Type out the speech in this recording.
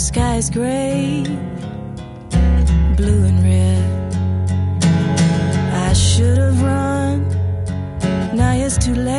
sky's gray, blue and red. I should have run, now it's too late.